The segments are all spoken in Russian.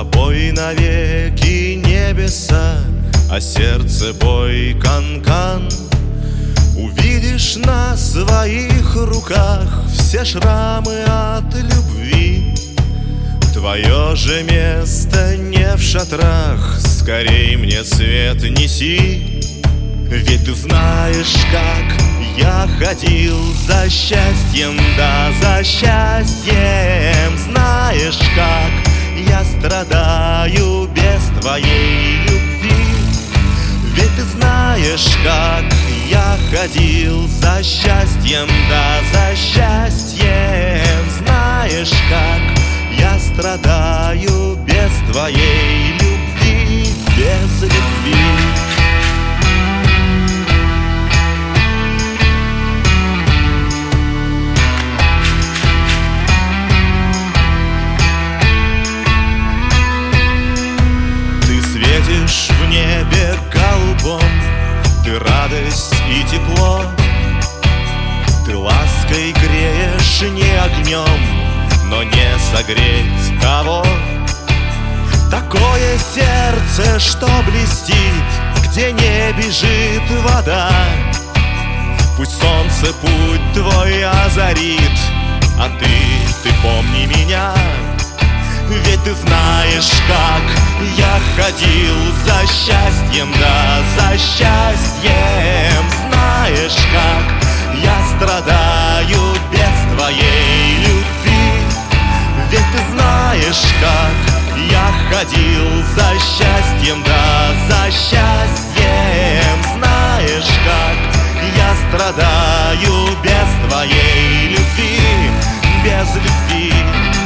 тобой навеки небеса, а сердце бой кан-кан. Увидишь на своих руках все шрамы от любви. Твое же место не в шатрах, скорей мне свет неси. Ведь ты знаешь, как я ходил за счастьем, да за счастьем. Знаешь, как я страдаю без твоей любви. Ведь ты знаешь, как я ходил за счастьем, да за счастьем. Знаешь, как я страдаю без твоей любви, без любви. Светишь в небе голубом, ты радость и тепло. Ты лаской греешь не огнем, но не согреть того. Такое сердце, что блестит, где не бежит вода. Пусть солнце путь твой озарит, а ты помни меня. Ведь ты знаешь, как я ходил за счастьем, да за счастьем. Знаешь, как я страдаю без твоей любви. Ведь ты знаешь, как я ходил за счастьем, да за счастьем. Знаешь, как я страдаю без твоей любви, без любви.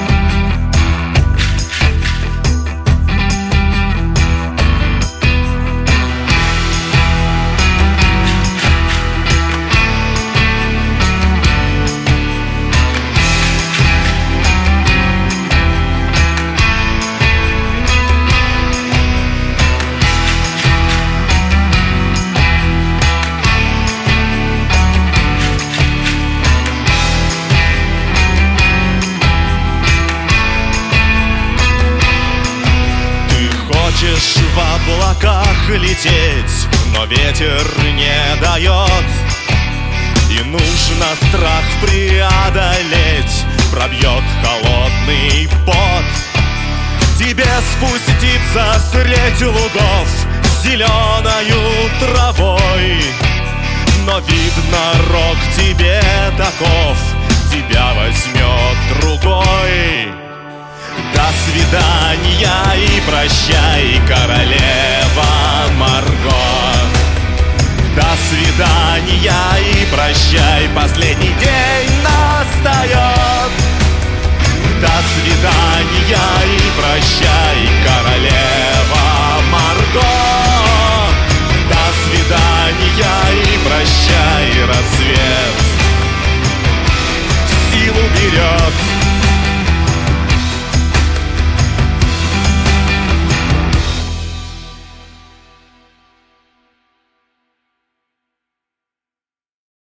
Хочешь в облаках лететь, но ветер не дает. И нужно страх преодолеть, пробьет холодный пот. Тебе спуститься средь лугов с зеленою травой. Но видно, рок тебе таков, тебя возьмет другой. До свидания и прощай, королева Марго. До свидания и прощай, последний день настает. До свидания и прощай, королева.